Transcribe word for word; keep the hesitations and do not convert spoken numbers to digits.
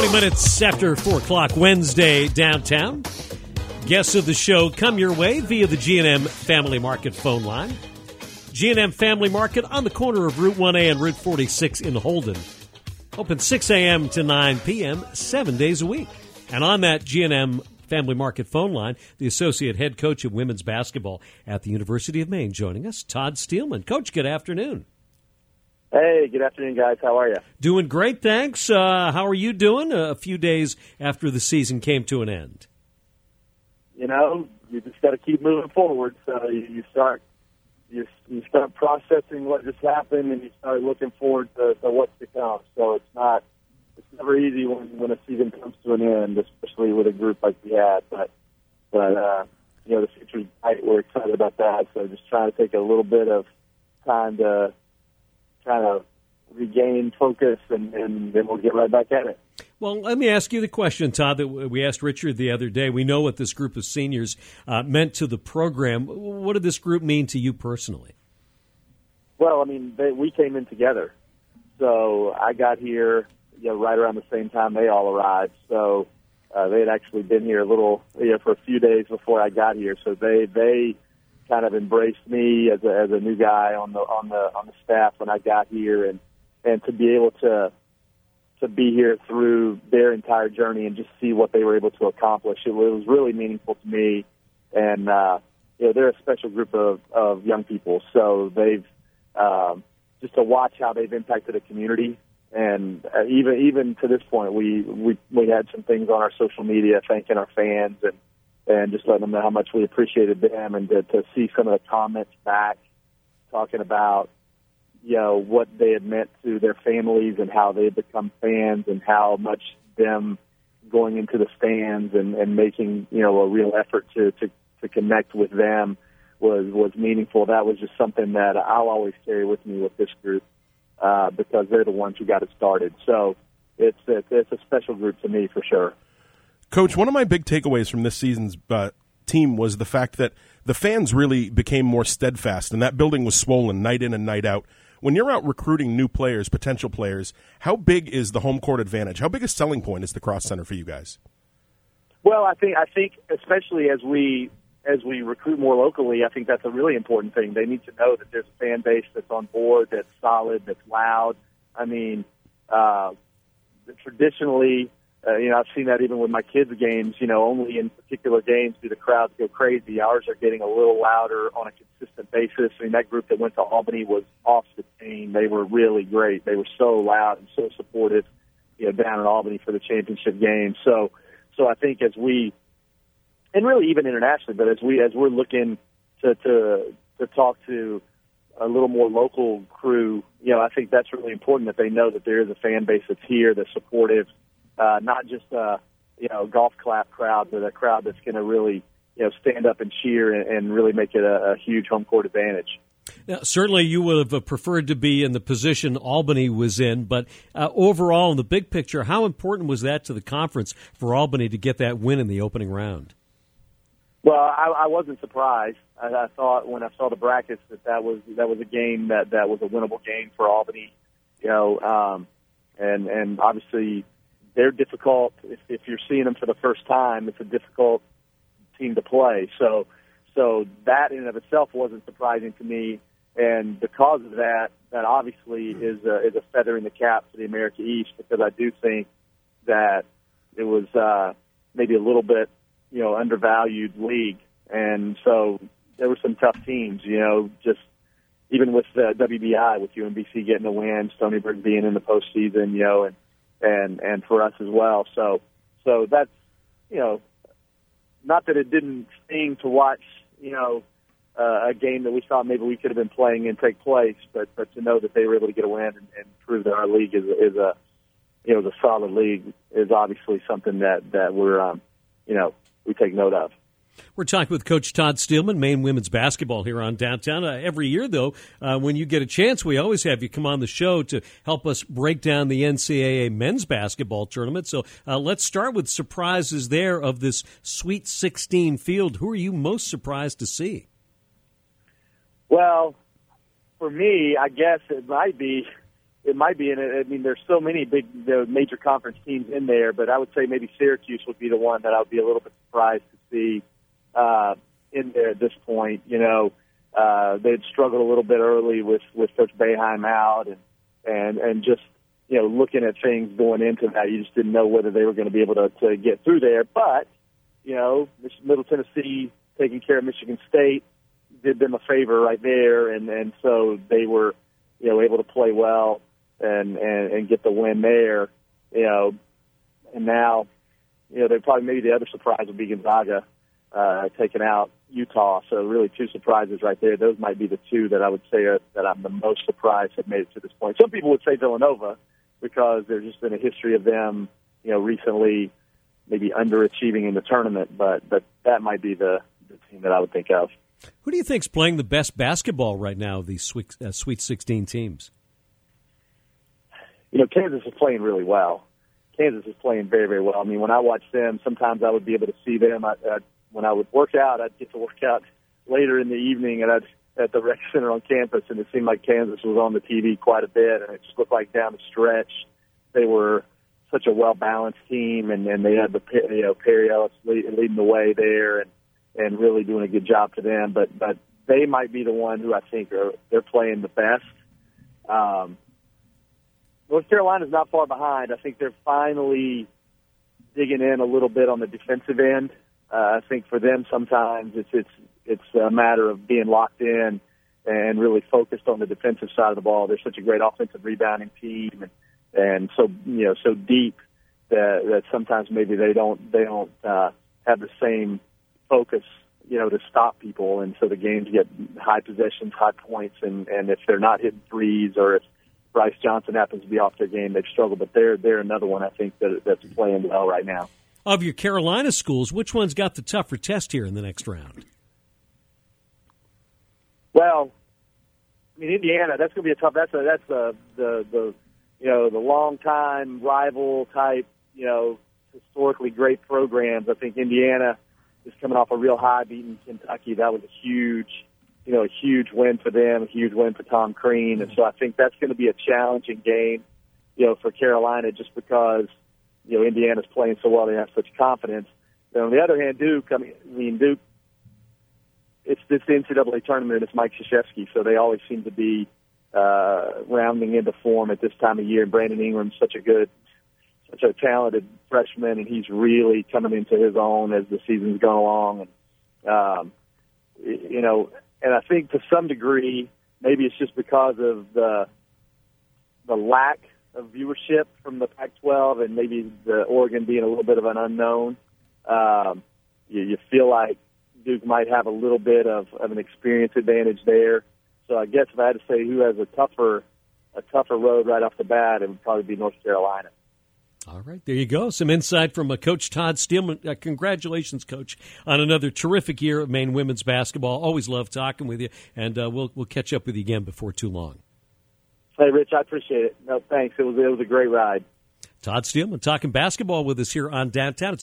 twenty minutes after four o'clock Wednesday downtown. Guests of the show come your way via the G and M Family Market phone line. G and M Family Market on the corner of Route one A and Route forty-six in Holden. Open six a.m. to nine p.m., seven days a week. And on that G and M Family Market phone line, the associate head coach of women's basketball at the University of Maine joining us, Todd Steelman. Coach, good afternoon. Hey, good afternoon, guys. How are you? Doing great, thanks. Uh, how are you doing a few days after the season came to an end? You know, you just got to keep moving forward. So you, you start you, you start processing what just happened, and you start looking forward to, to what's to come. So it's not it's never easy when, when a season comes to an end, especially with a group like we had. But but uh, you know, the future's bright. We're excited about that. So just trying to take a little bit of time to kind of regain focus, and, and then we'll get right back at it. Well, let me ask you the question, Todd, that we asked Richard the other day. We know what this group of seniors uh, meant to the program. What did this group mean to you personally? Well, I mean, they, we came in together. So I got here, you know, right around the same time they all arrived. So uh, they had actually been here a little, you know, for a few days before I got here. So they they kind of embraced me as a as a new guy on the on the on the staff when I got here, and and to be able to to be here through their entire journey and just see what they were able to accomplish. It was really meaningful to me, and uh, you know, they're a special group of, of young people. So they've um, just to watch how they've impacted the community, and uh, even even to this point, we we we had some things on our social media thanking our fans and. and just letting them know how much we appreciated them, and to, to see some of the comments back talking about, you know, what they had meant to their families and how they had become fans and how much them going into the stands and, and making, you know, a real effort to, to, to connect with them was, was meaningful. That was just something that I'll always carry with me with this group uh, because they're the ones who got it started. So it's, it's, it's a special group to me for sure. Coach, one of my big takeaways from this season's uh, team was the fact that the fans really became more steadfast, and that building was swollen night in and night out. When you're out recruiting new players, potential players, how big is the home court advantage? How big a selling point is the Cross Center for you guys? Well, I think I think especially as we as we recruit more locally, I think that's a really important thing. They need to know that there's a fan base that's on board, that's solid, that's loud. I mean, uh, traditionally. Uh, you know, I've seen that even with my kids' games. You know, only in particular games do the crowds go crazy. Ours are getting a little louder on a consistent basis. I mean, that group that went to Albany was off the chain. They were really great. They were so loud and so supportive, you know, down in Albany for the championship game. So, so I think as we, and really even internationally, but as we as we're looking to to to talk to a little more local crew, you know, I think that's really important that they know that there is a fan base that's here, that's supportive. Uh, not just a you know golf clap crowd, but a crowd that's going to really you know stand up and cheer and, and really make it a, a huge home court advantage. Now, certainly, you would have preferred to be in the position Albany was in, but uh, overall, in the big picture, how important was that to the conference for Albany to get that win in the opening round? Well, I, I wasn't surprised. I, I thought when I saw the brackets that that was that was a game that, that was a winnable game for Albany. You know, um, and and obviously. They're difficult. If, if you're seeing them for the first time, it's a difficult team to play. So, so that in and of itself wasn't surprising to me. And because of that, that obviously is a, is a feather in the cap for the America East, because I do think that it was uh, maybe a little bit, you know, undervalued league. And so there were some tough teams, you know, just even with the W B I, with U M B C getting a win, Stony Brook being in the postseason, you know, and and and for us as well. So so that's, you know, not that it didn't sting to watch, you know, uh, a game that we thought maybe we could have been playing and take place, but but to know that they were able to get a win and, and prove that our league is, is a, you know, is a solid league is obviously something that, that we're, um, you know, we take note of. We're talking with Coach Todd Steelman, Maine women's basketball here on Downtown. Uh, every year, though, uh, when you get a chance, we always have you come on the show to help us break down the N C double A men's basketball tournament. So uh, let's start with surprises there of this Sweet sixteen field. Who are you most surprised to see? Well, for me, I guess it might be it might be. And I mean, there's so many big you know, major conference teams in there, but I would say maybe Syracuse would be the one that I would be a little bit surprised to see uh, in there at this point. You know, uh, they'd struggled a little bit early with, with Coach Boeheim out, and, and, and just, you know, looking at things going into that, you just didn't know whether they were going to be able to, to get through there. But, you know, Middle Tennessee taking care of Michigan State did them a favor right there, and, and so they were, you know, able to play well and, and, and get the win there, you know. And now, you know, they probably maybe the other surprise would be Gonzaga uh, taking out Utah. So really two surprises right there. Those might be the two that I would say are, that I'm the most surprised have made it to this point. Some people would say Villanova because there's just been a history of them, you know, recently maybe underachieving in the tournament, but, but that might be the, the team that I would think of. Who do you think's playing the best basketball right now of these Sweet, uh, Sweet sixteen teams? You know, Kansas is playing really well. Kansas is playing very, very well. I mean, when I watch them, sometimes I would be able to see them. I, I, when I would work out, I'd get to work out later in the evening and I'd, at the rec center on campus, and it seemed like Kansas was on the T V quite a bit, and it just looked like down the stretch they were such a well-balanced team, and, and they had the you know Perry Ellis lead, leading the way there, and, and really doing a good job for them. But but they might be the one who I think are they're playing the best. Um, North Carolina's not far behind. I think they're finally digging in a little bit on the defensive end. Uh, I think for them sometimes it's it's it's a matter of being locked in and really focused on the defensive side of the ball. They're such a great offensive rebounding team, and, and so you know so deep that, that sometimes maybe they don't they don't uh, have the same focus you know to stop people, and so the games get high possessions, high points, and, and if they're not hitting threes or if Bryce Johnson happens to be off their game, they've struggled. But they're they're another one I think that that's playing well right now. Of your Carolina schools, which one's got the tougher test here in the next round? Well, I mean, Indiana, that's going to be a tough. That's a, that's the the the you know the long time rival type you know historically great programs. I think Indiana is coming off a real high, beating Kentucky. That was a huge you know a huge win for them, a huge win for Tom Crean, and so I think that's going to be a challenging game, you know, for Carolina just because you know Indiana's playing so well, they have such confidence. Then on the other hand, Duke, I mean, I mean Duke. It's this N C double A tournament. It's Mike Krzyzewski, so they always seem to be uh, rounding into form at this time of year. Brandon Ingram's such a good, such a talented freshman, and he's really coming into his own as the season's gone along. And um, you know, and I think to some degree, maybe it's just because of the the lack of viewership from the Pac twelve, and maybe the Oregon being a little bit of an unknown. Um, you, you feel like Duke might have a little bit of, of an experience advantage there. So I guess if I had to say who has a tougher a tougher road right off the bat, it would probably be North Carolina. All right, there you go. Some insight from uh, Coach Todd Steelman. Uh, congratulations, Coach, on another terrific year of Maine women's basketball. Always love talking with you, and uh, we'll we'll catch up with you again before too long. Hey, Rich, I appreciate it. No, thanks. It was it was a great ride. Todd Steelman talking basketball with us here on Downtown.